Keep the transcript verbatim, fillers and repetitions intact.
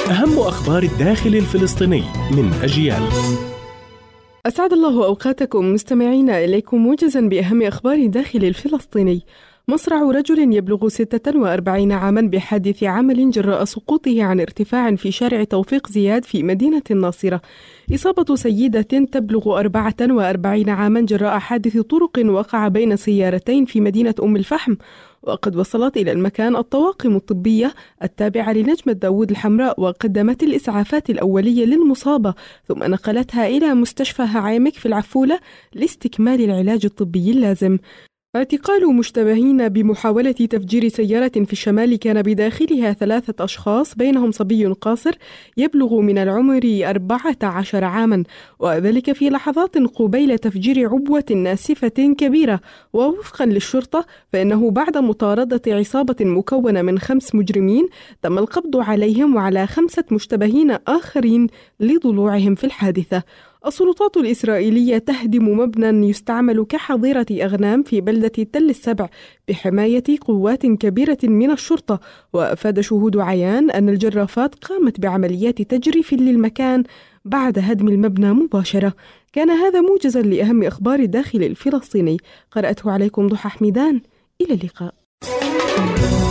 أهم أخبار الداخل الفلسطيني من أجيال. أسعد الله أوقاتكم مستمعينا، إليكم موجزا بأهم أخبار الداخل الفلسطيني. مصرع رجل يبلغ ستة وأربعين عاما بحادث عمل جراء سقوطه عن ارتفاع في شارع توفيق زياد في مدينة الناصرة. إصابة سيدة تبلغ أربعة وأربعين عاما جراء حادث طرق وقع بين سيارتين في مدينة أم الفحم. وقد وصلت إلى المكان الطواقم الطبية التابعة لنجمة داود الحمراء، وقدمت الإسعافات الأولية للمصابة ثم نقلتها إلى مستشفى هعامك في العفولة لاستكمال العلاج الطبي اللازم. اعتقال مشتبهين بمحاولة تفجير سيارة في الشمال كان بداخلها ثلاثة أشخاص بينهم صبي قاصر يبلغ من العمر أربعة عشر عاما، وذلك في لحظات قبيل تفجير عبوة ناسفة كبيرة. ووفقا للشرطة فإنه بعد مطاردة عصابة مكونة من خمس مجرمين تم القبض عليهم وعلى خمسة مشتبهين آخرين لضلوعهم في الحادثة. السلطات الإسرائيلية تهدم مبنى يستعمل كحظيرة أغنام في بلدة تل السبع بحماية قوات كبيرة من الشرطة. وأفاد شهود عيان أن الجرافات قامت بعمليات تجريف للمكان بعد هدم المبنى مباشرة. كان هذا موجزا لأهم أخبار الداخل الفلسطيني، قرأته عليكم ضحى حميدان. إلى اللقاء.